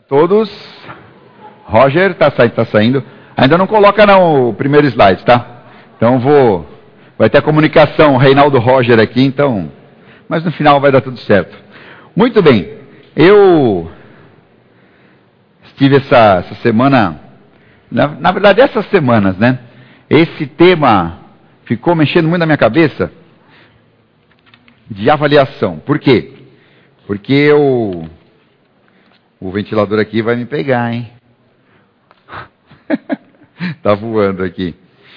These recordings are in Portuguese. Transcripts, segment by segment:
Todos. Roger, tá saindo. Ainda não coloca não o primeiro slide, tá? Então vai ter a comunicação Reinaldo Roger aqui, então. Mas no final vai dar tudo certo. Muito bem. Eu estive essa semana, na verdade essas semanas, né? Esse tema ficou mexendo muito na minha cabeça de avaliação. Por quê? Porque o ventilador aqui vai me pegar, hein? Tá voando aqui.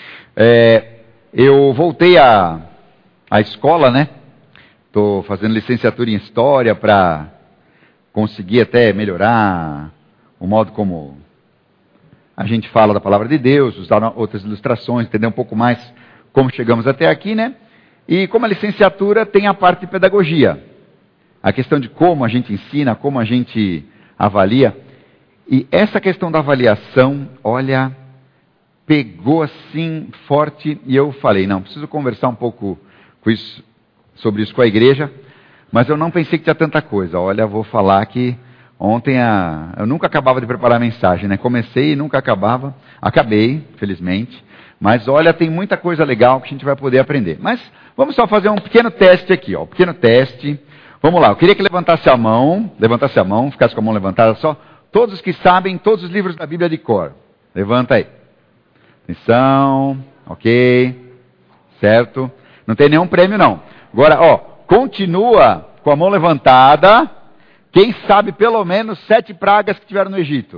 Eu voltei à escola, né? Estou fazendo licenciatura em História para conseguir até melhorar o modo como a gente fala da Palavra de Deus, usar outras ilustrações, entender um pouco mais como chegamos até aqui, né? E como a licenciatura tem a parte de pedagogia. A questão de como a gente ensina, como a gente avalia. E essa questão da avaliação, olha, pegou assim forte e eu falei, não, preciso conversar um pouco sobre isso com a igreja, mas eu não pensei que tinha tanta coisa. Olha, vou falar que ontem eu nunca acabava de preparar a mensagem, né? Comecei e nunca acabava, acabei, felizmente, mas olha, tem muita coisa legal que a gente vai poder aprender. Mas vamos só fazer um pequeno teste aqui, ó, um pequeno teste. Vamos lá, eu queria que levantasse a mão, ficasse com a mão levantada só, todos que sabem todos os livros da Bíblia de cor. Levanta aí. Atenção, ok, certo? Não tem nenhum prêmio não. Agora, ó, continua com a mão levantada, quem sabe pelo menos 7 pragas que tiveram no Egito.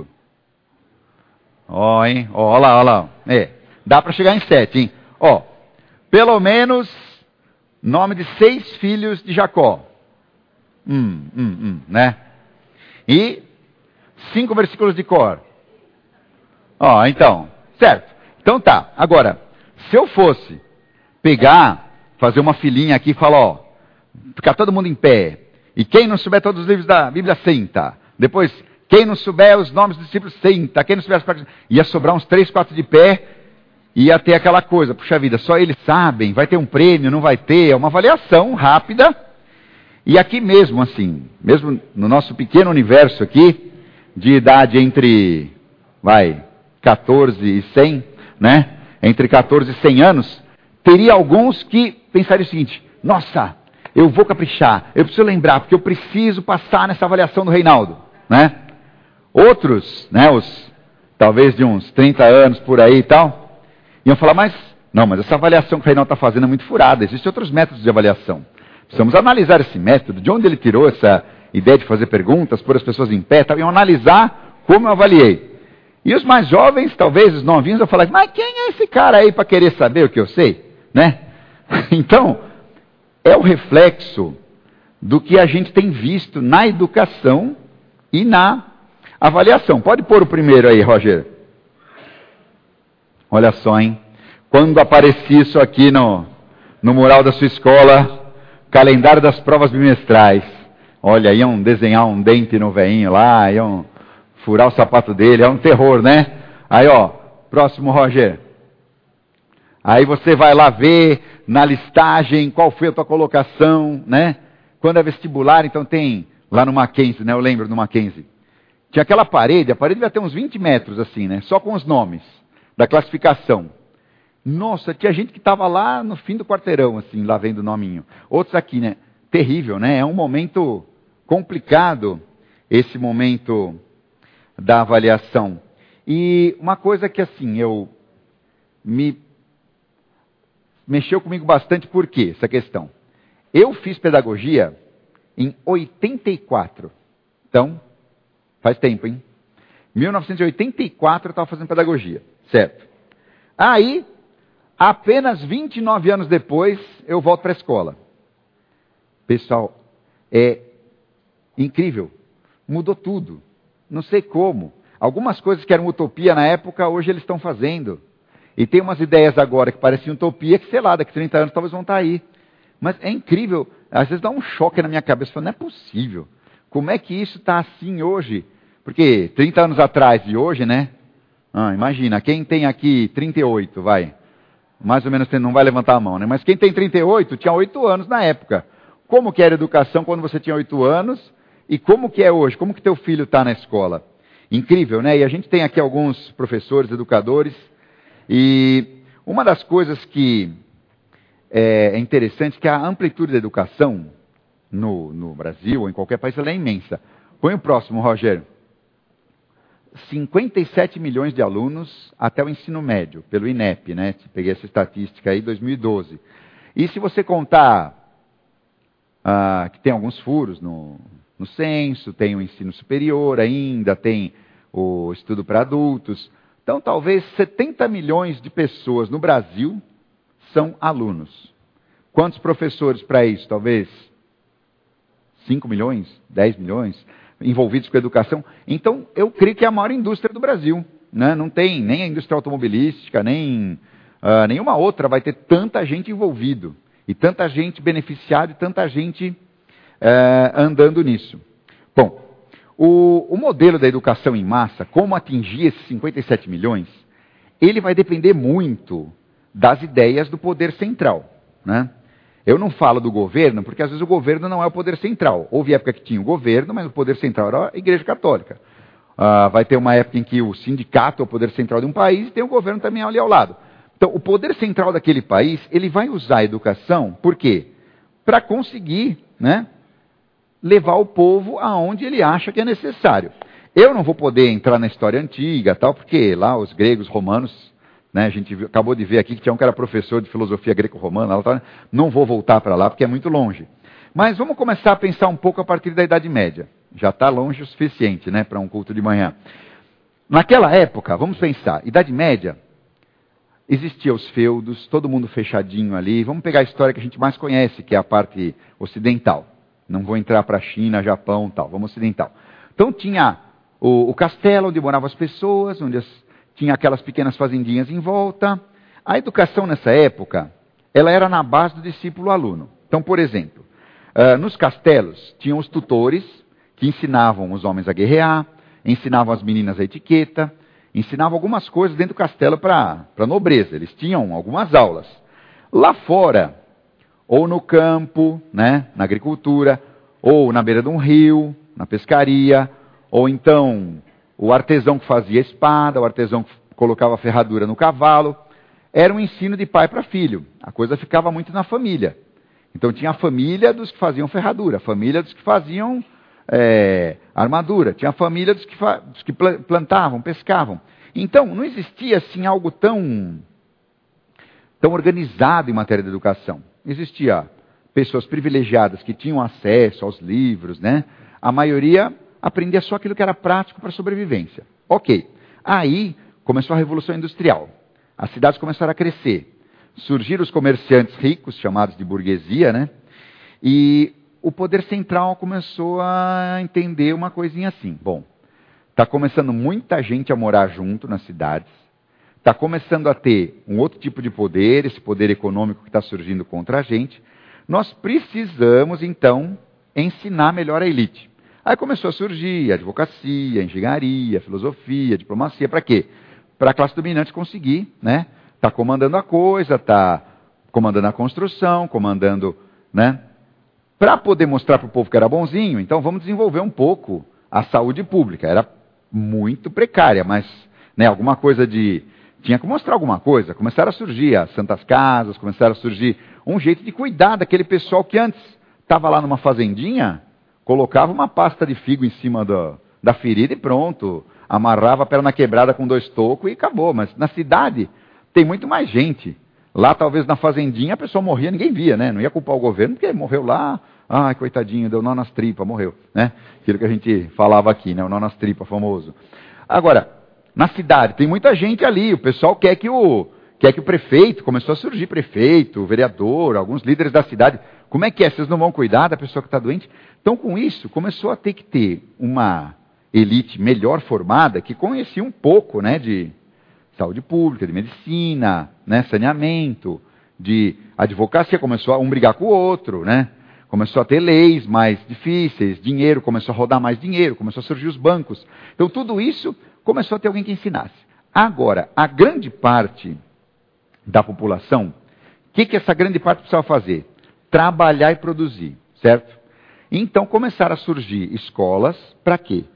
Ó, hein, ó lá. Dá para chegar em 7, hein? Ó, pelo menos nome de 6 filhos de Jacó. Né? E 5 versículos de cor. Ó, então, certo. Então tá, agora, se eu fosse fazer uma filinha aqui e falar, ó, ficar todo mundo em pé, e quem não souber todos os livros da Bíblia, senta. Depois, quem não souber os nomes dos discípulos, senta. Quem não souber as partes, ia sobrar uns 3, 4 de pé, ia ter aquela coisa, puxa vida, só eles sabem, vai ter um prêmio, não vai ter, é uma avaliação rápida. E aqui mesmo, assim, mesmo no nosso pequeno universo aqui, de idade entre, 14 e 100, né? Entre 14 e 100 anos, teria alguns que pensariam o seguinte, nossa, eu vou caprichar, eu preciso lembrar, porque eu preciso passar nessa avaliação do Reinaldo, né? Outros, né, talvez de uns 30 anos por aí e tal, iam falar, mas essa avaliação que o Reinaldo está fazendo é muito furada, existem outros métodos de avaliação. Precisamos analisar esse método, de onde ele tirou essa ideia de fazer perguntas, pôr as pessoas em pé, tal, e analisar como eu avaliei. E os mais jovens, talvez os novinhos, vão falar, mas quem é esse cara aí para querer saber o que eu sei? Né? Então, é o reflexo do que a gente tem visto na educação e na avaliação. Pode pôr o primeiro aí, Roger. Olha só, hein? Quando aparecia isso aqui no mural da sua escola, calendário das provas bimestrais. Olha, iam desenhar um dente no veinho lá, iam furar o sapato dele, é um terror, né? Aí, ó, próximo, Roger. Aí você vai lá ver na listagem qual foi a tua colocação, né? Quando é vestibular, então tem lá no Mackenzie, né? Eu lembro no Mackenzie. Tinha aquela parede, a parede devia ter uns 20 metros assim, né? Só com os nomes da classificação. Nossa, tinha gente que estava lá no fim do quarteirão, assim, lá vendo o nominho. Outros aqui, né? Terrível, né? É um momento complicado, esse momento da avaliação. E uma coisa que, assim, mexeu comigo bastante, por quê? Essa questão. Eu fiz pedagogia em 84. Então, faz tempo, hein? 1984 eu estava fazendo pedagogia, certo? Aí, apenas 29 anos depois, eu volto para a escola. Pessoal, é incrível. Mudou tudo. Não sei como. Algumas coisas que eram utopia na época, hoje eles estão fazendo. E tem umas ideias agora que pareciam utopia, que sei lá, daqui a 30 anos talvez vão estar aí. Mas é incrível. Às vezes dá um choque na minha cabeça. Falo, não é possível. Como é que isso está assim hoje? Porque 30 anos atrás de hoje, né? Imagina, quem tem aqui 38, vai. Mais ou menos não vai levantar a mão, né? Mas quem tem 38 tinha 8 anos na época. Como que era a educação quando você tinha 8 anos? E como que é hoje? Como que teu filho está na escola? incrível, né? E a gente tem aqui alguns professores, educadores, e uma das coisas que é interessante é que a amplitude da educação no Brasil ou em qualquer país ela é imensa. Põe o próximo, Rogério. 57 milhões de alunos até o ensino médio, pelo INEP, né? Peguei essa estatística aí, 2012. E se você contar que tem alguns furos no censo, tem o ensino superior ainda, tem o estudo para adultos. Então, talvez 70 milhões de pessoas no Brasil são alunos. Quantos professores para isso? Talvez 5 milhões, 10 milhões envolvidos com a educação. Então, eu creio que é a maior indústria do Brasil. Né? Não tem nem a indústria automobilística, nem nenhuma outra vai ter tanta gente envolvido. E tanta gente beneficiada e tanta gente andando nisso. Bom, o modelo da educação em massa, como atingir esses 57 milhões, ele vai depender muito das ideias do poder central. Né? Eu não falo do governo, porque às vezes o governo não é o poder central. Houve época que tinha o governo, mas o poder central era a Igreja Católica. Vai ter uma época em que o sindicato é o poder central de um país e tem o governo também ali ao lado. Então, o poder central daquele país, ele vai usar a educação, por quê? Para conseguir, né, levar o povo aonde ele acha que é necessário. Eu não vou poder entrar na história antiga, tal, porque lá os gregos, romanos, né, a gente acabou de ver aqui que tinha um que era professor de filosofia greco-romana, não vou voltar para lá porque é muito longe. Mas vamos começar a pensar um pouco a partir da Idade Média. Já está longe o suficiente, né, para um culto de manhã. Naquela época, vamos pensar, Idade Média, existiam os feudos, todo mundo fechadinho ali. Vamos pegar a história que a gente mais conhece, que é a parte ocidental. Não vou entrar para a China, Japão, tal. Vamos ocidental. Então tinha o castelo onde moravam as pessoas, onde tinha aquelas pequenas fazendinhas em volta. A educação nessa época, ela era na base do discípulo-aluno. Então, por exemplo, nos castelos tinham os tutores que ensinavam os homens a guerrear, ensinavam as meninas a etiqueta, ensinavam algumas coisas dentro do castelo para a nobreza. Eles tinham algumas aulas. Lá fora, ou no campo, né, na agricultura, ou na beira de um rio, na pescaria, ou então o artesão que fazia espada, o artesão que colocava a ferradura no cavalo. Era um ensino de pai para filho. A coisa ficava muito na família. Então tinha a família dos que faziam ferradura, a família dos que faziam armadura, tinha a família dos que plantavam, pescavam. Então, não existia assim algo tão organizado em matéria de educação. Existia pessoas privilegiadas que tinham acesso aos livros, né? A maioria aprendia só aquilo que era prático para a sobrevivência. Ok. Aí começou a Revolução Industrial. As cidades começaram a crescer. Surgiram os comerciantes ricos, chamados de burguesia, né? E o poder central começou a entender uma coisinha assim. Bom, está começando muita gente a morar junto nas cidades. Está começando a ter um outro tipo de poder, esse poder econômico que está surgindo contra a gente. Nós precisamos, então, ensinar melhor a elite. Aí começou a surgir a advocacia, a engenharia, a filosofia, a diplomacia. Para quê? Para a classe dominante conseguir, né? Está comandando a coisa, está comandando a construção, comandando, né? Para poder mostrar para o povo que era bonzinho, então vamos desenvolver um pouco a saúde pública. Era muito precária, mas né, alguma coisa de... Tinha que mostrar alguma coisa. Começaram a surgir as santas casas, começaram a surgir um jeito de cuidar daquele pessoal que antes estava lá numa fazendinha, colocava uma pasta de figo em cima da ferida e pronto. Amarrava a perna quebrada com 2 tocos e acabou. Mas na cidade tem muito mais gente. Lá, talvez, na fazendinha, a pessoa morria, ninguém via, né? Não ia culpar o governo, porque morreu lá, ai, coitadinho, deu nó nas tripas, morreu, né? Aquilo que a gente falava aqui, né? O nó nas tripas, famoso. Agora, na cidade, tem muita gente ali, o pessoal quer que o prefeito, começou a surgir prefeito, vereador, alguns líderes da cidade. Como é que é? Vocês não vão cuidar da pessoa que está doente? Então, com isso, começou a ter que ter uma elite melhor formada, que conhecia um pouco, né, de saúde pública, de medicina, né, saneamento, de advocacia, começou um brigar com o outro, né? Começou a ter leis mais difíceis, dinheiro, começou a rodar mais dinheiro, começou a surgir os bancos. Então tudo isso começou a ter alguém que ensinasse. Agora, a grande parte da população, o que essa grande parte precisava fazer? Trabalhar e produzir, certo? Então começaram a surgir escolas, para quê?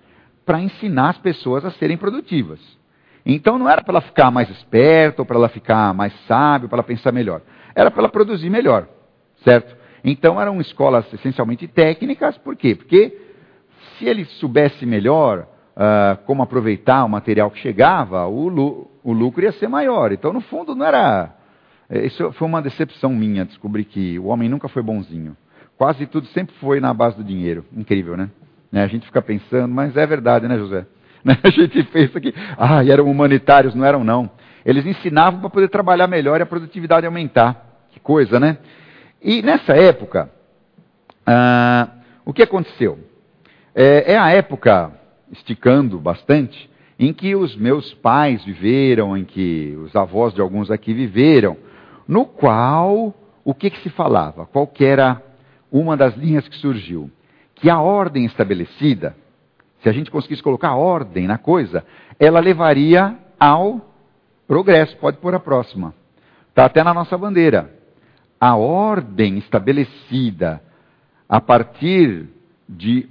para ensinar as pessoas a serem produtivas. Então não era para ela ficar mais esperta, ou para ela ficar mais sábia, para ela pensar melhor. Era para ela produzir melhor, certo? Então eram escolas essencialmente técnicas, por quê? Porque se ele soubesse melhor como aproveitar o material que chegava, o lucro ia ser maior. Então no fundo não era... Isso foi uma decepção minha, descobri que o homem nunca foi bonzinho. Quase tudo sempre foi na base do dinheiro. Incrível, né? A gente fica pensando, mas é verdade, né, José? A gente pensa que, eram humanitários, não eram não. Eles ensinavam para poder trabalhar melhor e a produtividade aumentar. Que coisa, né? E nessa época, o que aconteceu? É a época, esticando bastante, em que os meus pais viveram, em que os avós de alguns aqui viveram, no qual, o que se falava? Qual que era uma das linhas que surgiu? Que a ordem estabelecida, se a gente conseguisse colocar ordem na coisa, ela levaria ao progresso. Pode pôr a próxima. Está até na nossa bandeira. A ordem estabelecida a partir de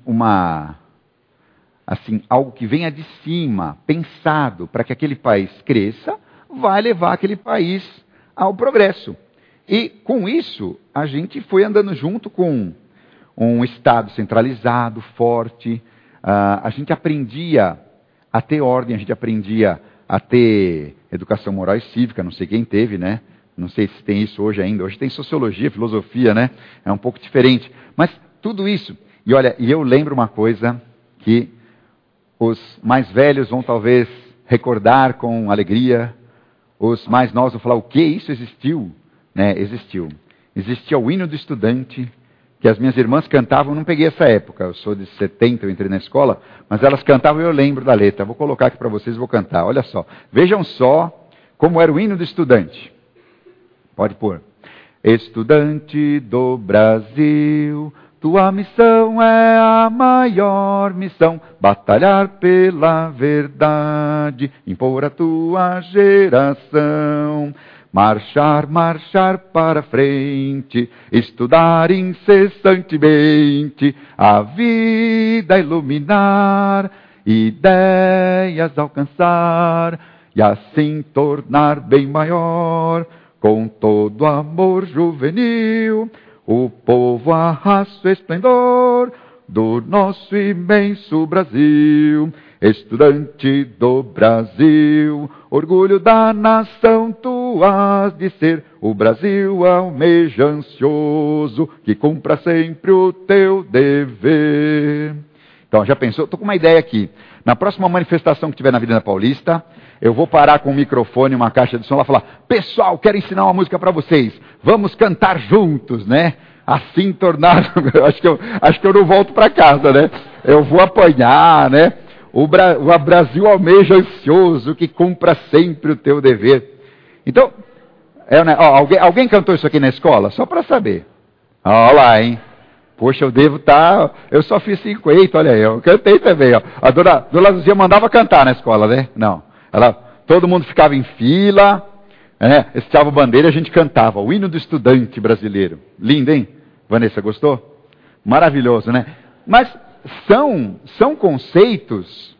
algo que venha de cima, pensado para que aquele país cresça, vai levar aquele país ao progresso. E com isso, a gente foi andando junto com um Estado centralizado, forte. A gente aprendia a ter ordem, a gente aprendia a ter educação moral e cívica, não sei quem teve, né? Não sei se tem isso hoje ainda. Hoje tem sociologia, filosofia, né? É um pouco diferente. Mas tudo isso. E olha, eu lembro uma coisa que os mais velhos vão talvez recordar com alegria. Os mais novos vão falar, o que? Isso existiu? Né? Existiu. Existia o hino do estudante, que as minhas irmãs cantavam, não peguei essa época, eu sou de 70, eu entrei na escola, mas elas cantavam e eu lembro da letra. Vou colocar aqui para vocês e vou cantar. Olha só. Vejam só como era o hino do estudante. Pode pôr. Estudante do Brasil, tua missão é a maior missão, batalhar pela verdade, impor a tua geração. Marchar, marchar para frente, estudar incessantemente, a vida iluminar, ideias alcançar, e assim tornar bem maior, com todo amor juvenil, o povo arrasta o esplendor do nosso imenso Brasil. Estudante do Brasil, orgulho da nação tu has de ser. O Brasil almeja ansioso, que cumpra sempre o teu dever. Então, já pensou? Estou com uma ideia aqui. Na próxima manifestação que tiver na Avenida Paulista, eu vou parar com um microfone, uma caixa de som lá e falar, pessoal, quero ensinar uma música para vocês. Vamos cantar juntos, né? Assim tornar... acho que eu não volto para casa, né? Eu vou apanhar, né? O Brasil almeja ansioso, que cumpra sempre o teu dever. Então, alguém cantou isso aqui na escola? Só para saber. Olha lá, hein? Poxa, eu devo estar... Eu só fiz 50, olha aí. Eu cantei também, ó. A dona Luzia mandava cantar na escola, né? Não. Todo mundo ficava em fila, né? Estiava bandeira e a gente cantava. O hino do estudante brasileiro. Lindo, hein? Vanessa, gostou? Maravilhoso, né? Mas... São conceitos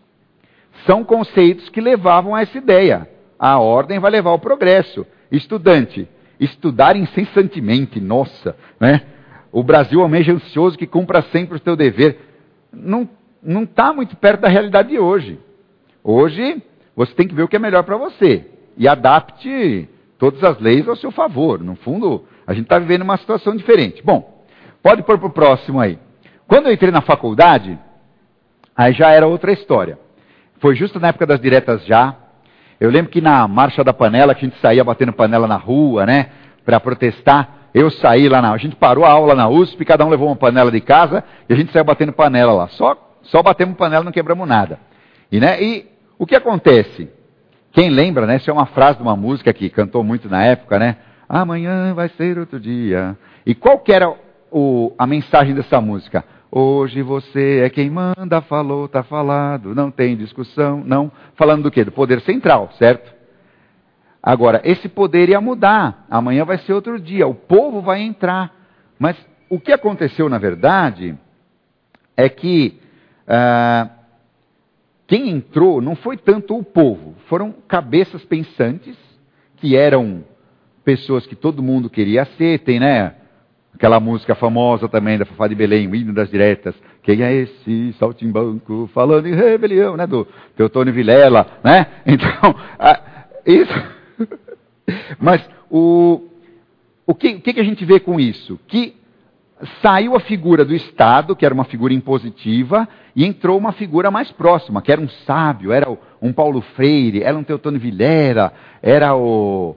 que levavam a essa ideia. A ordem vai levar ao progresso. Estudante, estudar incessantemente, nossa, né? O Brasil almeja ansioso que cumpra sempre o teu dever. Não está muito perto da realidade de hoje. Hoje, você tem que ver o que é melhor para você. E adapte todas as leis ao seu favor. No fundo, a gente está vivendo uma situação diferente. Bom, pode pôr para o próximo aí. Quando eu entrei na faculdade, aí já era outra história. Foi justo na época das diretas já. Eu lembro que na Marcha da Panela, que a gente saía batendo panela na rua, né, para protestar, eu saí lá a gente parou a aula na USP, cada um levou uma panela de casa, e a gente saiu batendo panela lá. Só batemos panela, não quebramos nada. E o que acontece? Quem lembra, né, isso é uma frase de uma música que cantou muito na época, né? Amanhã vai ser outro dia. E qual que era a mensagem dessa música? Hoje você é quem manda, falou, tá falado, não tem discussão, não. Falando do quê? Do poder central, certo? Agora, esse poder ia mudar. Amanhã vai ser outro dia, o povo vai entrar. Mas o que aconteceu, na verdade, é que quem entrou não foi tanto o povo, foram cabeças pensantes, que eram pessoas que todo mundo queria ser. Tem, né, aquela música famosa também da Fafá de Belém, o hino das diretas. Quem é esse saltimbanco falando em rebelião, né, do Teotônio Vilela, né? Então, isso. Mas o que a gente vê com isso? Que saiu a figura do Estado, que era uma figura impositiva, e entrou uma figura mais próxima, que era um sábio, era um Paulo Freire, era um Teotônio Vilela, era o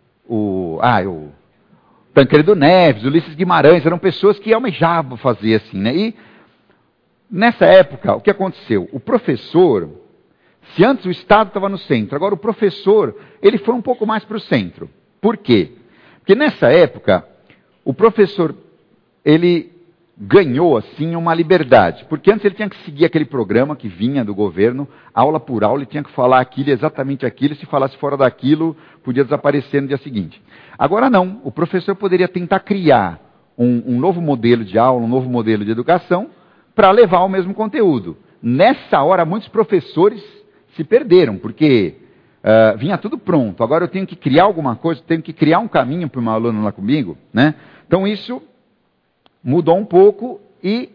Tancredo Neves, Ulisses Guimarães, eram pessoas que almejavam fazer assim, né? E nessa época, o que aconteceu? O professor, se antes o Estado estava no centro, agora o professor, ele foi um pouco mais para o centro. Por quê? Porque nessa época, o professor, ele ganhou, assim, uma liberdade. Porque antes ele tinha que seguir aquele programa que vinha do governo, aula por aula, ele tinha que falar aquilo, exatamente aquilo, se falasse fora daquilo, podia desaparecer no dia seguinte. Agora não, o professor poderia tentar criar um novo modelo de aula, um novo modelo de educação, para levar o mesmo conteúdo. Nessa hora, muitos professores se perderam, porque vinha tudo pronto. Agora eu tenho que criar alguma coisa, tenho que criar um caminho para o meu aluno lá comigo, né? Então isso mudou um pouco e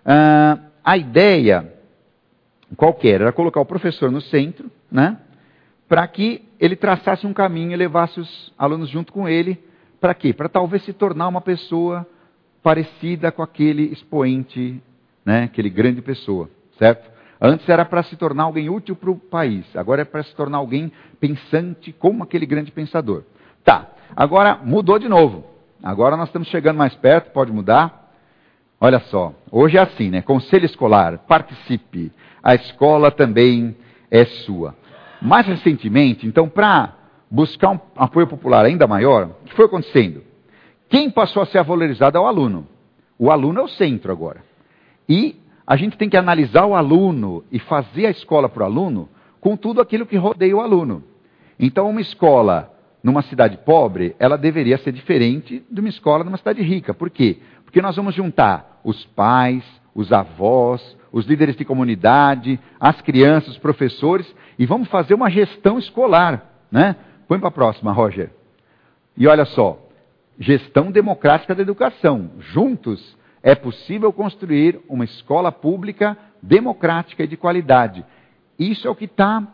a ideia qualquer era colocar o professor no centro, né? Para que ele traçasse um caminho e levasse os alunos junto com ele. Para quê? Para talvez se tornar uma pessoa parecida com aquele expoente, né? Aquele grande pessoa, certo? Antes era para se tornar alguém útil para o país, agora é para se tornar alguém pensante como aquele grande pensador. Tá, agora mudou de novo. Agora nós estamos chegando mais perto, pode mudar. Olha só, hoje é assim, né? Conselho escolar, participe. A escola também é sua. Mais recentemente, então, para buscar um apoio popular ainda maior, o que foi acontecendo? Quem passou a ser valorizado é o aluno. O aluno é o centro agora. E a gente tem que analisar o aluno e fazer a escola para o aluno com tudo aquilo que rodeia o aluno. Então, uma escola numa cidade pobre, ela deveria ser diferente de uma escola numa cidade rica. Por quê? Porque nós vamos juntar os pais, os avós, os líderes de comunidade, as crianças, os professores, e vamos fazer uma gestão escolar, né? Põe para a próxima, Roger. E olha só, gestão democrática da educação. Juntos é possível construir uma escola pública democrática e de qualidade. Isso é o que está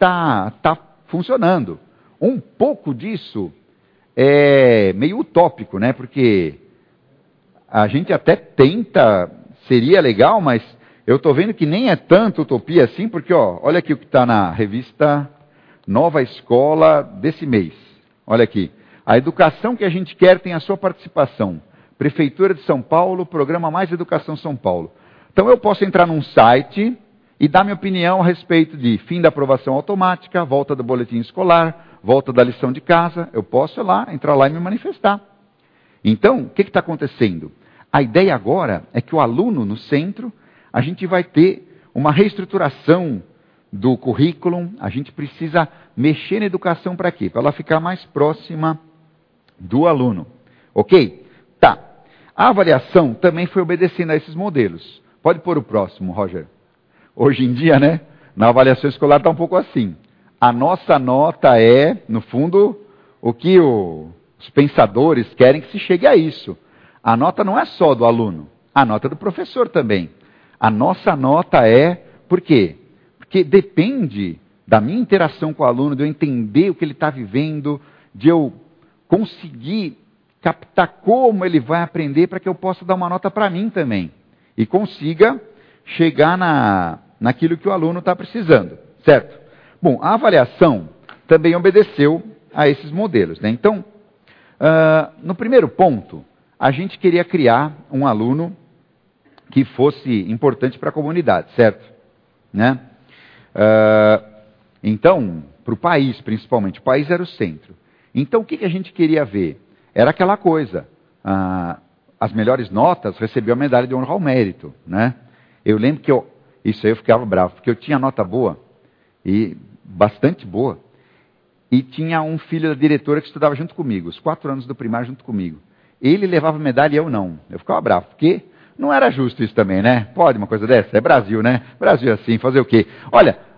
funcionando. Um pouco disso é meio utópico, né? Porque a gente até tenta, seria legal, mas eu estou vendo que nem é tanto utopia assim, porque olha aqui o que está na revista Nova Escola desse mês. Olha aqui. A educação que a gente quer tem a sua participação. Prefeitura de São Paulo, Programa Mais Educação São Paulo. Então eu posso entrar num site e dar minha opinião a respeito de fim da aprovação automática, volta do boletim escolar, volta da lição de casa. Eu posso entrar lá e me manifestar. Então, o que está acontecendo? A ideia agora é que o aluno no centro, a gente vai ter uma reestruturação do currículo, a gente precisa mexer na educação para quê? Para ela ficar mais próxima do aluno. Ok? Tá. A avaliação também foi obedecendo a esses modelos. Pode pôr o próximo, Roger. Hoje em dia, né? Na avaliação escolar está um pouco assim. A nossa nota é, no fundo, o que os pensadores querem que se chegue a isso. A nota não é só do aluno, a nota é do professor também. A nossa nota é, por quê? Porque depende da minha interação com o aluno, de eu entender o que ele está vivendo, de eu conseguir captar como ele vai aprender para que eu possa dar uma nota para mim também. E consiga chegar naquilo que o aluno está precisando, certo? Bom, a avaliação também obedeceu a esses modelos, né? Então, no primeiro ponto, a gente queria criar um aluno que fosse importante para a comunidade, certo? Né? Então, para o país principalmente, o país era o centro. Então, o que a gente queria ver? Era aquela coisa, as melhores notas recebiam a medalha de honra ao mérito, né? Eu lembro que isso aí eu ficava bravo, porque eu tinha nota boa, e bastante boa, e tinha um filho da diretora que estudava junto comigo, os 4 anos do primário junto comigo. Ele levava medalha e eu não. Eu ficava bravo, porque não era justo isso também, né? Pode uma coisa dessa? É Brasil, né? Brasil é assim, fazer o quê? Olha,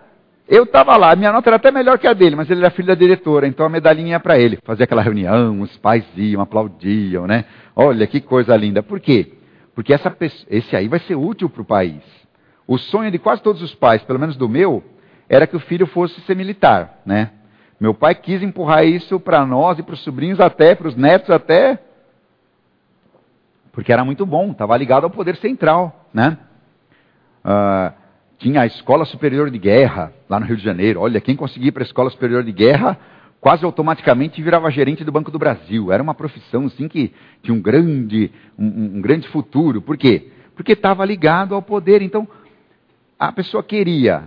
Eu estava lá, minha nota era até melhor que a dele, mas ele era filho da diretora, então a medalhinha ia para ele. Fazia aquela reunião, os pais iam, aplaudiam, né? Olha, que coisa linda. Por quê? Porque esse aí vai ser útil para o país. O sonho de quase todos os pais, pelo menos do meu, era que o filho fosse ser militar, né? Meu pai quis empurrar isso para nós e para os sobrinhos até, para os netos até, porque era muito bom, estava ligado ao poder central, né? Tinha a Escola Superior de Guerra, lá no Rio de Janeiro. Olha, quem conseguia ir para a Escola Superior de Guerra, quase automaticamente virava gerente do Banco do Brasil. Era uma profissão, assim, que tinha um grande futuro. Por quê? Porque estava ligado ao poder. Então, a pessoa queria,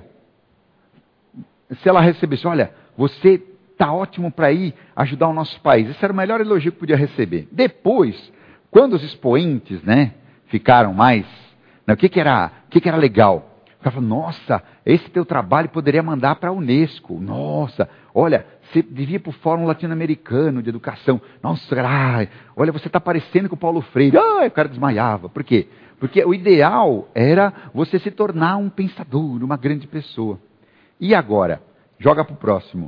se ela recebesse, olha, você está ótimo para ir ajudar o nosso país. Esse era o melhor elogio que podia receber. Depois, quando os expoentes, né, ficaram mais, né, o que era legal? O cara falou, nossa, esse teu trabalho poderia mandar para a Unesco. Nossa, olha, você devia ir para o Fórum Latino-Americano de Educação. Nossa, olha, você está parecendo com o Paulo Freire. O cara desmaiava. Por quê? Porque o ideal era você se tornar um pensador, uma grande pessoa. E agora? Joga para o próximo.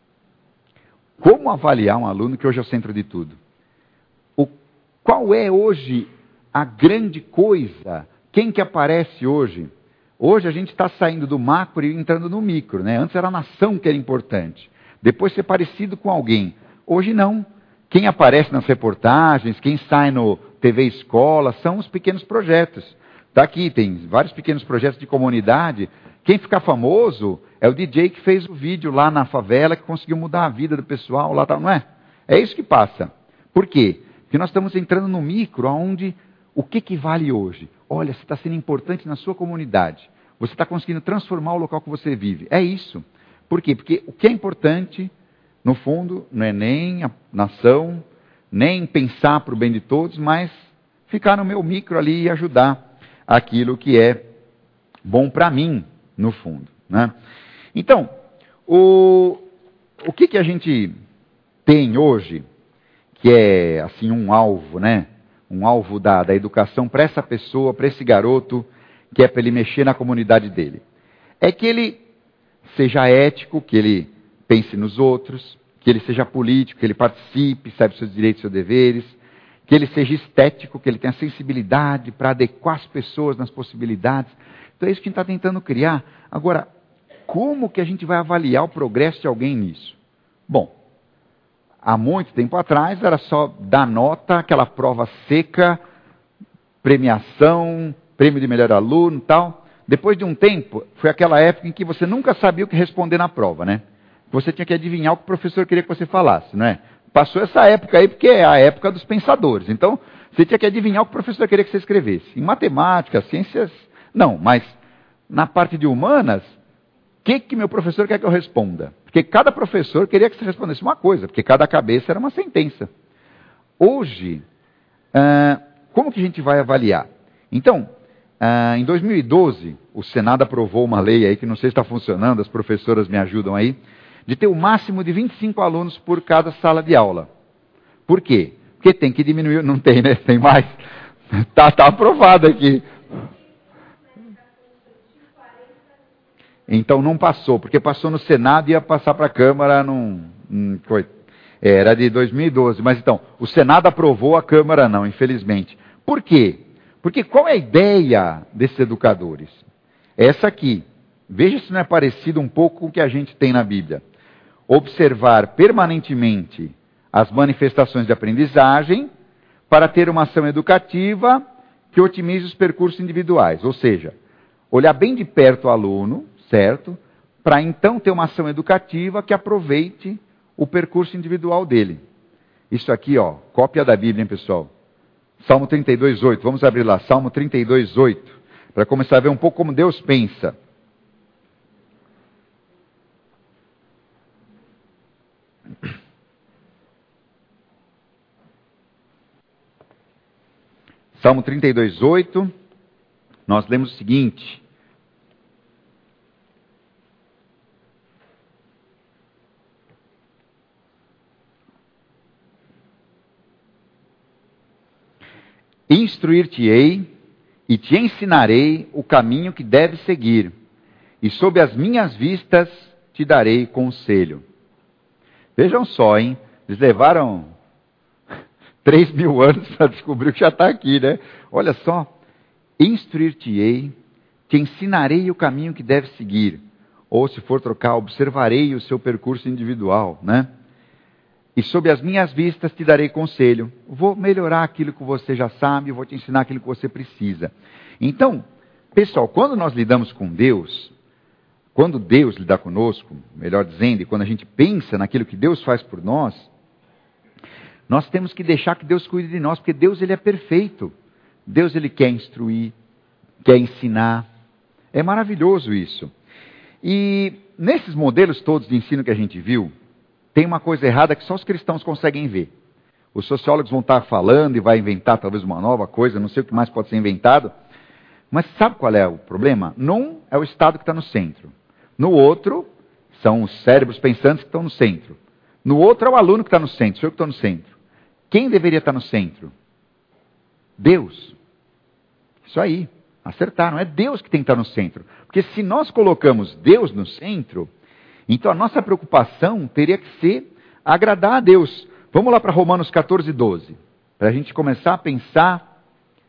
Como avaliar um aluno que hoje é o centro de tudo? Qual é hoje a grande coisa? Quem que aparece hoje? Hoje a gente está saindo do macro e entrando no micro, né? Antes era a nação que era importante. Depois ser parecido com alguém. Hoje não. Quem aparece nas reportagens, quem sai no TV Escola, são os pequenos projetos. Tá aqui, tem vários pequenos projetos de comunidade. Quem fica famoso é o DJ que fez o vídeo lá na favela, que conseguiu mudar a vida do pessoal lá, não é? É isso que passa. Por quê? Porque nós estamos entrando no micro, onde o que vale hoje? Olha, você está sendo importante na sua comunidade. Você está conseguindo transformar o local que você vive. É isso. Por quê? Porque o que é importante, no fundo, não é nem a nação, nem pensar para o bem de todos, mas ficar no meu micro ali e ajudar aquilo que é bom para mim, no fundo, né? Então, o que a gente tem hoje, que é assim um alvo, né? Um alvo da educação para essa pessoa, para esse garoto, que é para ele mexer na comunidade dele. É que ele seja ético, que ele pense nos outros, que ele seja político, que ele participe, saiba os seus direitos e seus deveres, que ele seja estético, que ele tenha sensibilidade para adequar as pessoas nas possibilidades. Então é isso que a gente está tentando criar. Agora, como que a gente vai avaliar o progresso de alguém nisso? Bom, há muito tempo atrás era só dar nota, aquela prova seca, premiação, prêmio de melhor aluno e tal. Depois de um tempo, foi aquela época em que você nunca sabia o que responder na prova, né? Você tinha que adivinhar o que o professor queria que você falasse, não é? Passou essa época aí porque é a época dos pensadores. Então, você tinha que adivinhar o que o professor queria que você escrevesse. Em matemática, ciências, não. Mas na parte de humanas, o que meu professor quer que eu responda? Porque cada professor queria que você respondesse uma coisa, porque cada cabeça era uma sentença. Hoje, como que a gente vai avaliar? Então, em 2012, o Senado aprovou uma lei aí, que não sei se está funcionando, as professoras me ajudam aí, de ter o máximo de 25 alunos por cada sala de aula. Por quê? Porque tem que diminuir, não tem, né? Tem mais. Tá aprovado aqui. Então não passou, porque passou no Senado e ia passar para a Câmara, era de 2012. Mas então, o Senado aprovou, a Câmara não, infelizmente. Por quê? Porque qual é a ideia desses educadores? Essa aqui. Veja se não é parecido um pouco com o que a gente tem na Bíblia. Observar permanentemente as manifestações de aprendizagem para ter uma ação educativa que otimize os percursos individuais. Ou seja, olhar bem de perto o aluno, certo? Para então ter uma ação educativa que aproveite o percurso individual dele. Isso aqui, ó, cópia da Bíblia, hein, pessoal? Salmo 32:8. Vamos abrir lá, Salmo 32:8, para começar a ver um pouco como Deus pensa. Salmo 32:8, nós lemos o seguinte: instruir-te-ei e te ensinarei o caminho que deves seguir, e sob as minhas vistas te darei conselho. Vejam só, hein? Eles levaram 3.000 anos para descobrir o que já está aqui, né? Olha só. Instruir-te-ei, te ensinarei o caminho que deves seguir. Ou, se for trocar, observarei o seu percurso individual, né? E sob as minhas vistas te darei conselho. Vou melhorar aquilo que você já sabe, vou te ensinar aquilo que você precisa. Então, pessoal, quando nós lidamos com Deus, quando Deus lida conosco, melhor dizendo, e quando a gente pensa naquilo que Deus faz por nós, nós temos que deixar que Deus cuide de nós, porque Deus ele é perfeito. Deus ele quer instruir, quer ensinar. É maravilhoso isso. E nesses modelos todos de ensino que a gente viu, tem uma coisa errada que só os cristãos conseguem ver. Os sociólogos vão estar falando e vai inventar talvez uma nova coisa, não sei o que mais pode ser inventado. Mas sabe qual é o problema? Num é o Estado que está no centro. No outro, são os cérebros pensantes que estão no centro. No outro é o aluno que está no centro, sou eu que estou no centro. Quem deveria estar no centro? Deus. Isso aí, acertaram. É Deus que tem que estar no centro. Porque se nós colocamos Deus no centro, então a nossa preocupação teria que ser agradar a Deus. Vamos lá para Romanos 14, 12. Para a gente começar a pensar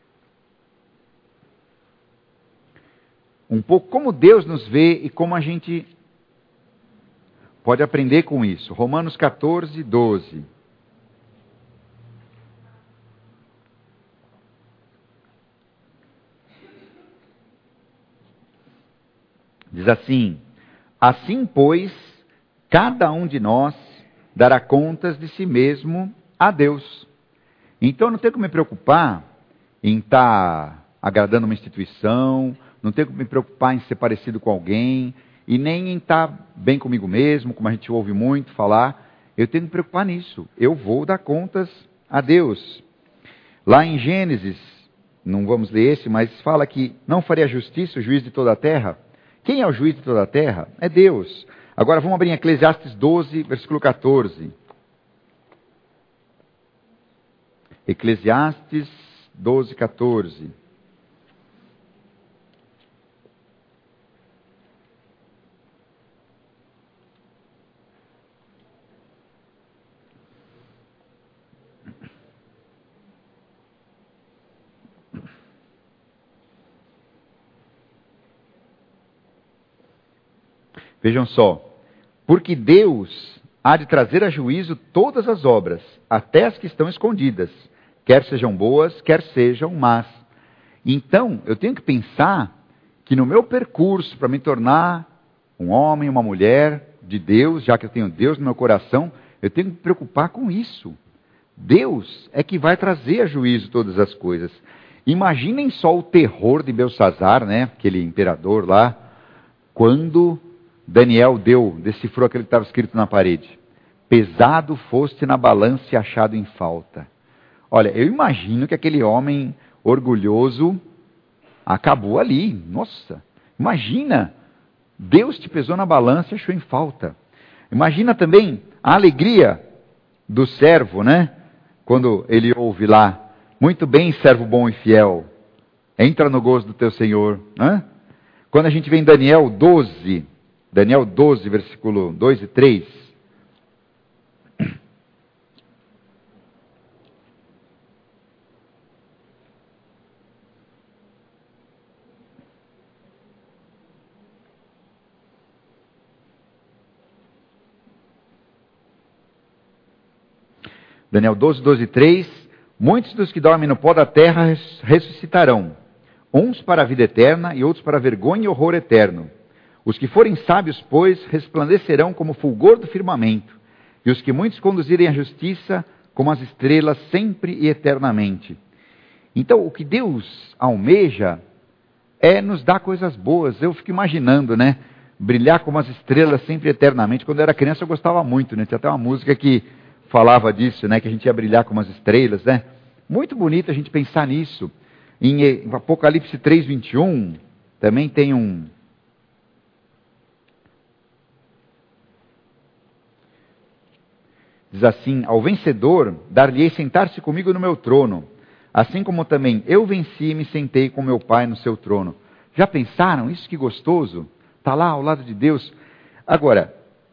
um pouco como Deus nos vê e como a gente pode aprender com isso. Romanos 14, 12. Diz assim: assim, pois, cada um de nós dará contas de si mesmo a Deus. Então eu não tenho que me preocupar em estar agradando uma instituição, não tenho que me preocupar em ser parecido com alguém, e nem em estar bem comigo mesmo, como a gente ouve muito falar. Eu tenho que me preocupar nisso. Eu vou dar contas a Deus. Lá em Gênesis, não vamos ler esse, mas fala que não faria justiça o juiz de toda a terra. Quem é o juiz de toda a terra? É Deus. Agora vamos abrir em Eclesiastes 12, versículo 14. Eclesiastes 12, 14. Vejam só, porque Deus há de trazer a juízo todas as obras, até as que estão escondidas, quer sejam boas, quer sejam más. Então, eu tenho que pensar que no meu percurso para me tornar um homem, uma mulher de Deus, já que eu tenho Deus no meu coração, eu tenho que me preocupar com isso. Deus é que vai trazer a juízo todas as coisas. Imaginem só o terror de Belsazar, né? Aquele imperador lá, quando Daniel decifrou aquilo que estava escrito na parede. Pesado foste na balança e achado em falta. Olha, eu imagino que aquele homem orgulhoso acabou ali. Nossa, imagina, Deus te pesou na balança e achou em falta. Imagina também a alegria do servo, né? Quando ele ouve lá, muito bem, servo bom e fiel, entra no gozo do teu Senhor, né? Quando a gente vê em Daniel 12, versículo 2 e 3. Daniel 12, 12 e 3. Muitos dos que dormem no pó da terra ressuscitarão, uns para a vida eterna e outros para a vergonha e horror eterno. Os que forem sábios, pois, resplandecerão como o fulgor do firmamento, e os que muitos conduzirem a justiça, como as estrelas, sempre e eternamente. Então, o que Deus almeja é nos dar coisas boas. Eu fico imaginando, né? Brilhar como as estrelas, sempre e eternamente. Quando eu era criança, eu gostava muito, né? Tinha até uma música que falava disso, né? Que a gente ia brilhar como as estrelas, né? Muito bonito a gente pensar nisso. Em Apocalipse 3, 21, também tem um... Diz assim: ao vencedor, dar-lhe-ei sentar-se comigo no meu trono, assim como também eu venci e me sentei com meu Pai no seu trono. Já pensaram? Isso que gostoso? está lá ao lado de Deus. Agora,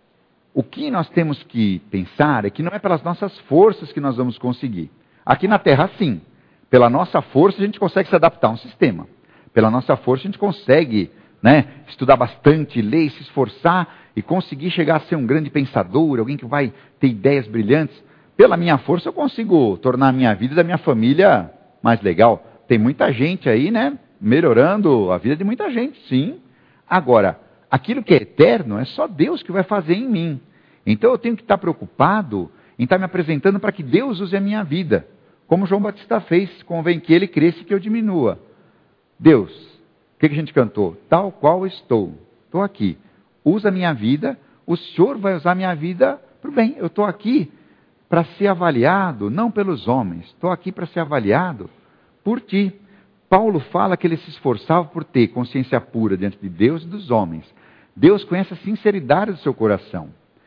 o que nós temos que pensar é que não é pelas nossas forças que nós vamos conseguir. Aqui na Terra, sim. Pela nossa força, a gente consegue se adaptar a um sistema. Pela nossa força, a gente consegue, né, estudar bastante, ler, se esforçar e conseguir chegar a ser um grande pensador, alguém que vai ter ideias brilhantes. Pela minha força, eu consigo tornar a minha vida e da minha família mais legal. Tem muita gente aí, né, melhorando a vida de muita gente, sim. Agora, aquilo que é eterno é só Deus que vai fazer em mim. Então eu tenho que estar preocupado em estar me apresentando para que Deus use a minha vida. Como João Batista fez, convém que ele cresça e que eu diminua. Deus, o que a gente cantou? Tal qual estou aqui. Usa a minha vida, o Senhor vai usar a minha vida para o bem. Eu estou aqui para ser avaliado, não pelos homens. Estou aqui para ser avaliado por ti. Paulo fala que ele se esforçava por ter consciência pura diante de Deus e dos homens. Deus conhece a sinceridade do seu coração.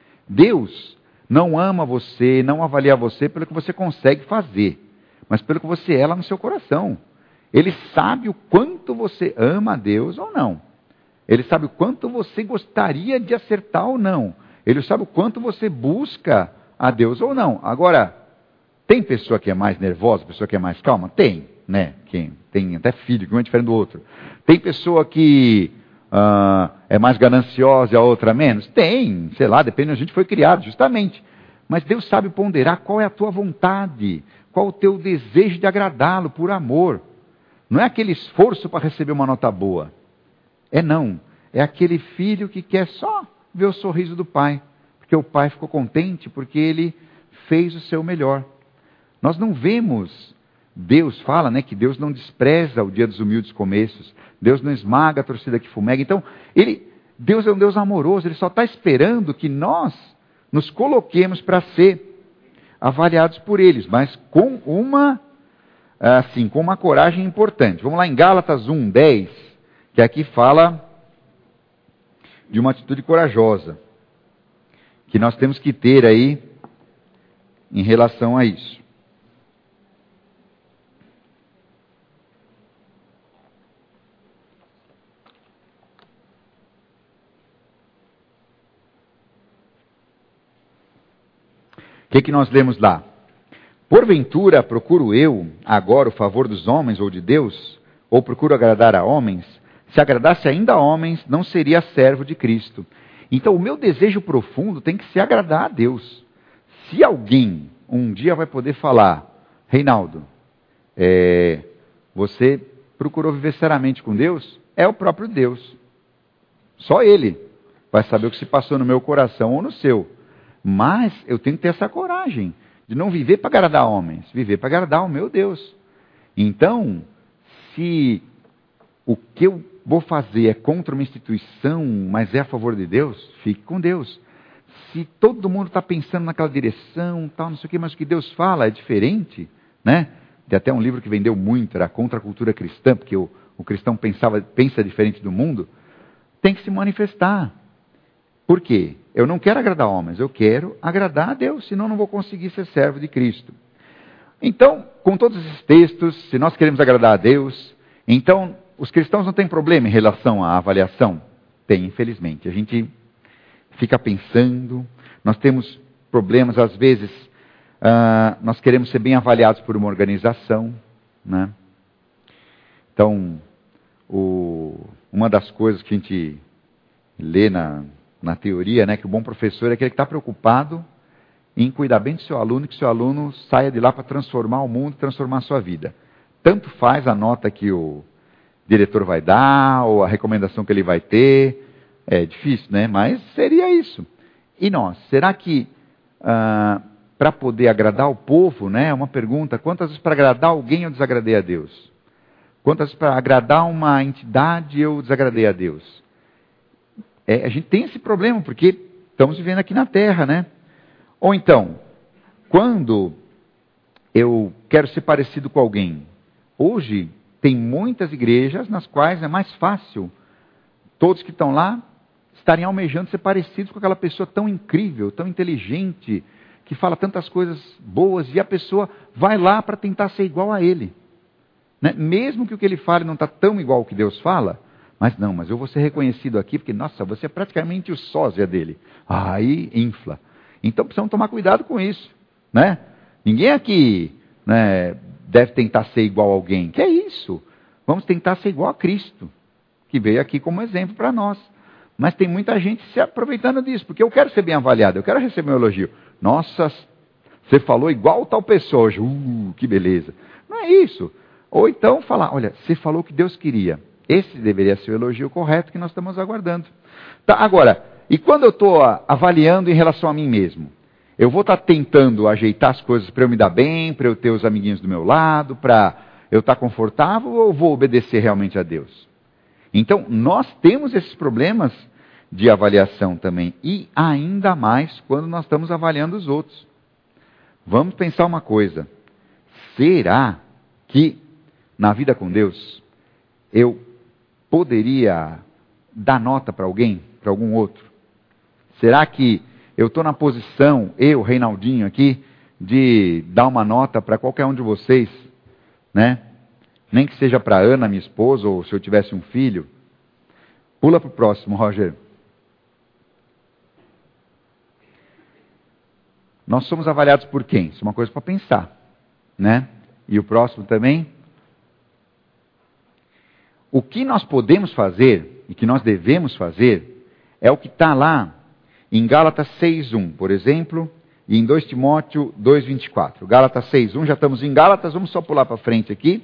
Deus não ama você, não avalia você pelo que você consegue fazer, mas pelo que você é lá no seu coração. Ele sabe o quanto você ama a Deus ou não. Ele sabe o quanto você gostaria de acertar ou não. Ele sabe o quanto você busca a Deus ou não. Agora, tem pessoa que é mais nervosa, pessoa que é mais calma? Tem, né? Tem até filho, que um é diferente do outro. Tem pessoa que é mais gananciosa e a outra menos? Tem, sei lá, depende de onde a gente foi criado, justamente. Mas Deus sabe ponderar qual é a tua vontade, qual o teu desejo de agradá-lo por amor. Não é aquele esforço para receber uma nota boa. Não. É aquele filho que quer só ver o sorriso do pai. Porque o pai ficou contente porque ele fez o seu melhor. Nós não vemos, Deus fala, né, que Deus não despreza o dia dos humildes começos. Deus não esmaga a torcida que fumega. Então, Deus é um Deus amoroso, Ele só está esperando que nós nos coloquemos para ser avaliados por eles, mas com uma coragem importante. Vamos lá em Gálatas 1:10, que aqui fala de uma atitude corajosa, que nós temos que ter aí em relação a isso. O que nós lemos lá? Porventura procuro eu agora o favor dos homens ou de Deus? Ou procuro agradar a homens? Se agradasse ainda a homens, não seria servo de Cristo. Então o meu desejo profundo tem que ser agradar a Deus. Se alguém um dia vai poder falar, Reinaldo, você procurou viver seriamente com Deus? É o próprio Deus. Só Ele vai saber o que se passou no meu coração ou no seu. Mas eu tenho que ter essa coragem de não viver para agradar homens, viver para agradar o meu Deus. Então, se o que eu vou fazer é contra uma instituição, mas é a favor de Deus, fique com Deus. Se todo mundo está pensando naquela direção, tal, não sei o que, mas o que Deus fala é diferente, né? Tem até um livro que vendeu muito, era Contra a Cultura Cristã, porque o cristão pensa diferente do mundo. Tem que se manifestar. Por quê? Eu não quero agradar homens, eu quero agradar a Deus, senão eu não vou conseguir ser servo de Cristo. Então, com todos esses textos, se nós queremos agradar a Deus, então os cristãos não têm problema em relação à avaliação? Tem, infelizmente. A gente fica pensando, nós temos problemas, às vezes, nós queremos ser bem avaliados por uma organização, né? Então, uma das coisas que a gente lê na teoria, né, que o bom professor é aquele que está preocupado em cuidar bem do seu aluno, que o seu aluno saia de lá para transformar o mundo, transformar a sua vida. Tanto faz a nota que o diretor vai dar, ou a recomendação que ele vai ter. É difícil, né? Mas seria isso. E nós? Será que para poder agradar o povo, né, uma pergunta, quantas vezes para agradar alguém eu desagradei a Deus? Quantas vezes para agradar uma entidade eu desagradei a Deus? A gente tem esse problema, porque estamos vivendo aqui na Terra, né? Ou então, quando eu quero ser parecido com alguém, hoje tem muitas igrejas nas quais é mais fácil todos que estão lá estarem almejando ser parecidos com aquela pessoa tão incrível, tão inteligente, que fala tantas coisas boas, e a pessoa vai lá para tentar ser igual a ele. Né? Mesmo que o que ele fale não está tão igual ao que Deus fala, Mas eu vou ser reconhecido aqui, porque, nossa, você é praticamente o sósia dele. Aí infla. Então precisamos tomar cuidado com isso, né? Ninguém aqui, né, deve tentar ser igual a alguém. Que é isso? Vamos tentar ser igual a Cristo, que veio aqui como exemplo para nós. Mas tem muita gente se aproveitando disso, porque eu quero ser bem avaliado, eu quero receber um elogio. Nossa, você falou igual tal pessoa hoje. Que beleza. Não é isso. Ou então falar, olha, você falou o que Deus queria. Esse deveria ser o elogio correto que nós estamos aguardando. Tá, agora, e quando eu estou avaliando em relação a mim mesmo? Eu vou estar tentando ajeitar as coisas para eu me dar bem, para eu ter os amiguinhos do meu lado, para eu estar confortável, ou eu vou obedecer realmente a Deus? Então, nós temos esses problemas de avaliação também. E ainda mais quando nós estamos avaliando os outros. Vamos pensar uma coisa. Será que na vida com Deus eu poderia dar nota para alguém, para algum outro? Será que eu estou na posição, eu, Reinaldinho aqui, de dar uma nota para qualquer um de vocês, né? Nem que seja para Ana, minha esposa, ou se eu tivesse um filho. Pula para o próximo, Roger. Nós somos avaliados por quem? Isso é uma coisa para pensar, né? E o próximo também. O que nós podemos fazer, e que nós devemos fazer, é o que está lá em Gálatas 6.1, por exemplo, e em 2 Timóteo 2.24. Gálatas 6.1, já estamos em Gálatas, vamos só pular para frente aqui.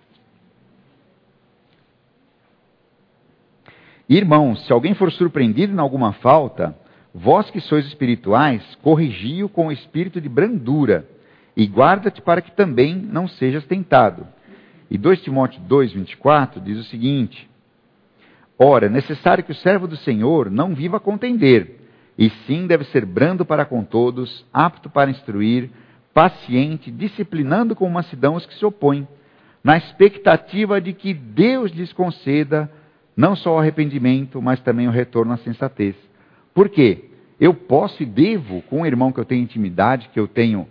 Irmãos, se alguém for surpreendido em alguma falta, vós que sois espirituais, corrigi-o com o espírito de brandura, e guarda-te para que também não sejas tentado. E 2 Timóteo 2.24 diz o seguinte: ora, é necessário que o servo do Senhor não viva a contender, e sim deve ser brando para com todos, apto para instruir, paciente, disciplinando com mansidão os que se opõem, na expectativa de que Deus lhes conceda não só o arrependimento, mas também o retorno à sensatez. Por quê? Eu posso e devo, com um irmão que eu tenho intimidade, que eu tenho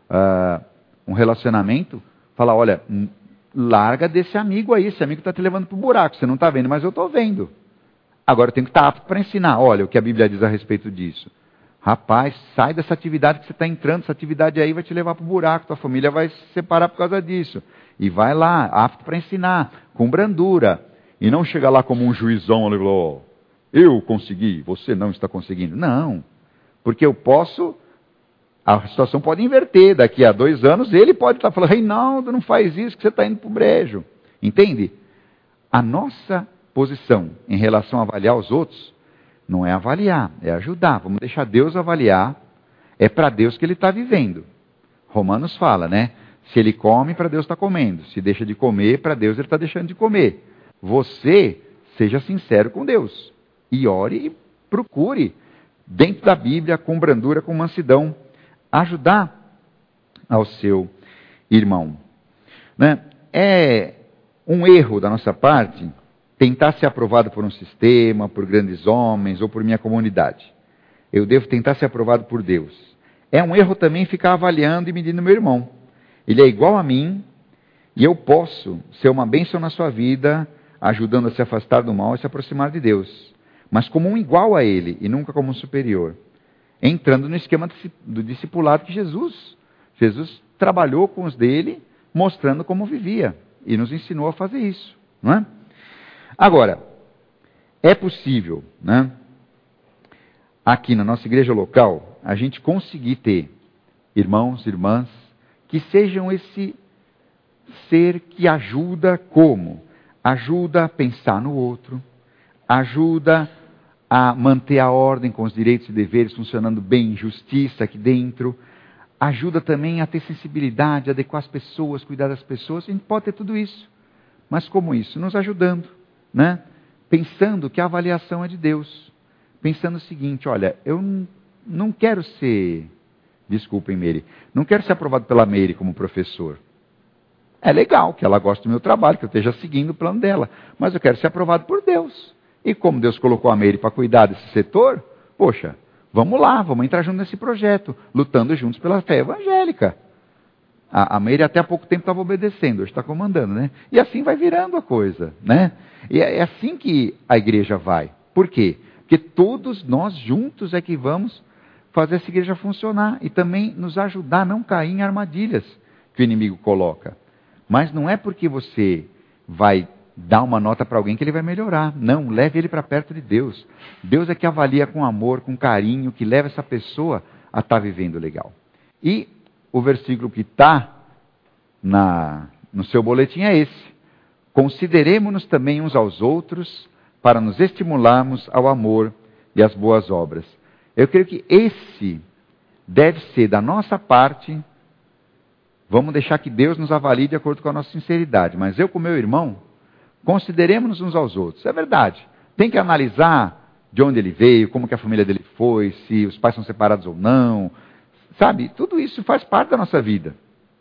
um relacionamento, falar, olha, larga desse amigo aí, esse amigo está te levando para o buraco, você não está vendo, mas eu estou vendo. Agora eu tenho que estar apto para ensinar, olha o que a Bíblia diz a respeito disso. Rapaz, sai dessa atividade que você está entrando, essa atividade aí vai te levar para o buraco, tua família vai se separar por causa disso. E vai lá, apto para ensinar, com brandura. E não chegar lá como um juizão, ali, oh, eu consegui, você não está conseguindo. Não, porque eu posso, a situação pode inverter. Daqui a 2 anos ele pode estar falando, Reinaldo, não faz isso que você está indo para o brejo. Entende? A nossa posição em relação a avaliar os outros, não é avaliar, é ajudar. Vamos deixar Deus avaliar, é para Deus que ele está vivendo. Romanos fala, né? Se ele come, para Deus está comendo. Se deixa de comer, para Deus ele está deixando de comer. Você seja sincero com Deus e ore e procure, dentro da Bíblia, com brandura, com mansidão, ajudar ao seu irmão. Né? É um erro da nossa parte tentar ser aprovado por um sistema, por grandes homens ou por minha comunidade. Eu devo tentar ser aprovado por Deus. É um erro também ficar avaliando e medindo meu irmão. Ele é igual a mim e eu posso ser uma bênção na sua vida, ajudando a se afastar do mal e se aproximar de Deus. Mas como um igual a ele e nunca como um superior. Entrando no esquema do discipulado que Jesus trabalhou com os dele, mostrando como vivia. E nos ensinou a fazer isso. Não é? Agora, é possível, né, aqui na nossa igreja local, a gente conseguir ter irmãos, irmãs, que sejam esse ser que ajuda como? Ajuda a pensar no outro, ajuda a manter a ordem com os direitos e deveres funcionando bem, justiça aqui dentro, ajuda também a ter sensibilidade, adequar as pessoas, cuidar das pessoas. A gente pode ter tudo isso, mas como isso? Nos ajudando, né? Pensando que a avaliação é de Deus, pensando o seguinte, olha, eu não quero ser, desculpem Meire, não quero ser aprovado pela Meire como professor. É legal que ela goste do meu trabalho, que eu esteja seguindo o plano dela, mas eu quero ser aprovado por Deus. E como Deus colocou a Meire para cuidar desse setor, poxa, vamos lá, vamos entrar junto nesse projeto, lutando juntos pela fé evangélica. A Meire até há pouco tempo estava obedecendo, hoje está comandando, né? E assim vai virando a coisa, né? E é assim que a igreja vai. Por quê? Porque todos nós juntos é que vamos fazer essa igreja funcionar e também nos ajudar a não cair em armadilhas que o inimigo coloca. Mas não é porque você vai dar uma nota para alguém que ele vai melhorar. Não, leve ele para perto de Deus. Deus é que avalia com amor, com carinho, que leva essa pessoa a estar vivendo legal. E o versículo que está no seu boletim é esse. Consideremo-nos também uns aos outros para nos estimularmos ao amor e às boas obras. Eu creio que esse deve ser da nossa parte. Vamos deixar que Deus nos avalie de acordo com a nossa sinceridade. Mas eu com meu irmão, consideremos-nos uns aos outros. É verdade. Tem que analisar de onde ele veio, como que a família dele foi, se os pais são separados ou não. Sabe, tudo isso faz parte da nossa vida.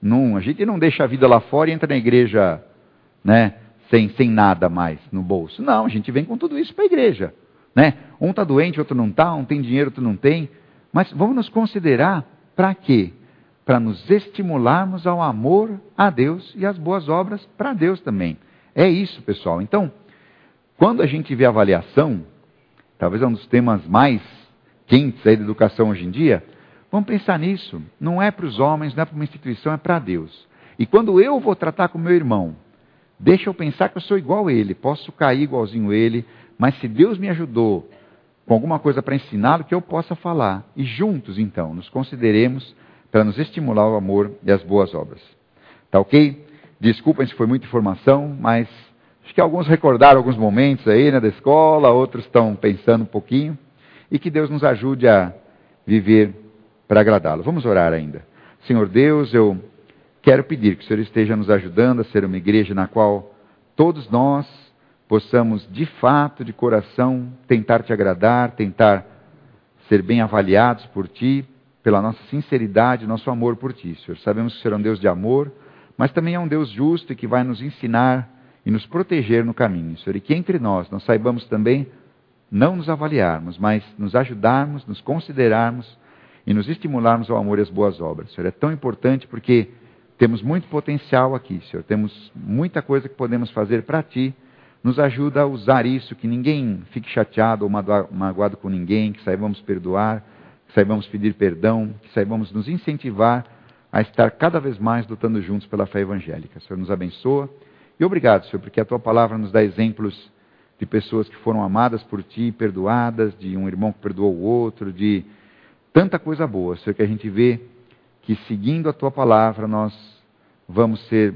A gente não deixa a vida lá fora e entra na igreja, né, sem nada mais no bolso. Não, a gente vem com tudo isso para a igreja. Né? Um está doente, outro não está, um tem dinheiro, outro não tem. Mas vamos nos considerar para quê? Para nos estimularmos ao amor a Deus e às boas obras para Deus também. É isso, pessoal. Então, quando a gente vê avaliação, talvez é um dos temas mais quentes aí da educação hoje em dia, vamos pensar nisso. Não é para os homens, não é para uma instituição, é para Deus. E quando eu vou tratar com meu irmão, deixa eu pensar que eu sou igual a ele, posso cair igualzinho a ele, mas se Deus me ajudou com alguma coisa para ensiná-lo, que eu possa falar. E juntos, então, nos consideremos para nos estimular o amor e as boas obras. Tá ok? Desculpem se foi muita informação, mas acho que alguns recordaram alguns momentos aí, né, da escola, outros estão pensando um pouquinho. E que Deus nos ajude a viver para agradá-lo. Vamos orar ainda. Senhor Deus, eu quero pedir que o Senhor esteja nos ajudando a ser uma igreja na qual todos nós possamos, de fato, de coração, tentar te agradar, tentar ser bem avaliados por Ti, pela nossa sinceridade, nosso amor por Ti, Senhor. Sabemos que o Senhor é um Deus de amor, mas também é um Deus justo e que vai nos ensinar e nos proteger no caminho, Senhor. E que entre nós saibamos também não nos avaliarmos, mas nos ajudarmos, nos considerarmos e nos estimularmos ao amor e às boas obras. Senhor, é tão importante porque temos muito potencial aqui, Senhor. Temos muita coisa que podemos fazer para Ti. Nos ajuda a usar isso, que ninguém fique chateado ou magoado com ninguém, que saibamos perdoar, que saibamos pedir perdão, que saibamos nos incentivar a estar cada vez mais lutando juntos pela fé evangélica. Senhor, nos abençoa. E obrigado, Senhor, porque a Tua palavra nos dá exemplos de pessoas que foram amadas por Ti, perdoadas, de um irmão que perdoou o outro, de tanta coisa boa, Senhor, que a gente vê que seguindo a Tua palavra nós vamos ser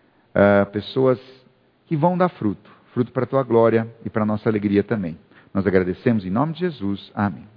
pessoas que vão dar fruto para a Tua glória e para a nossa alegria também. Nós agradecemos em nome de Jesus. Amém.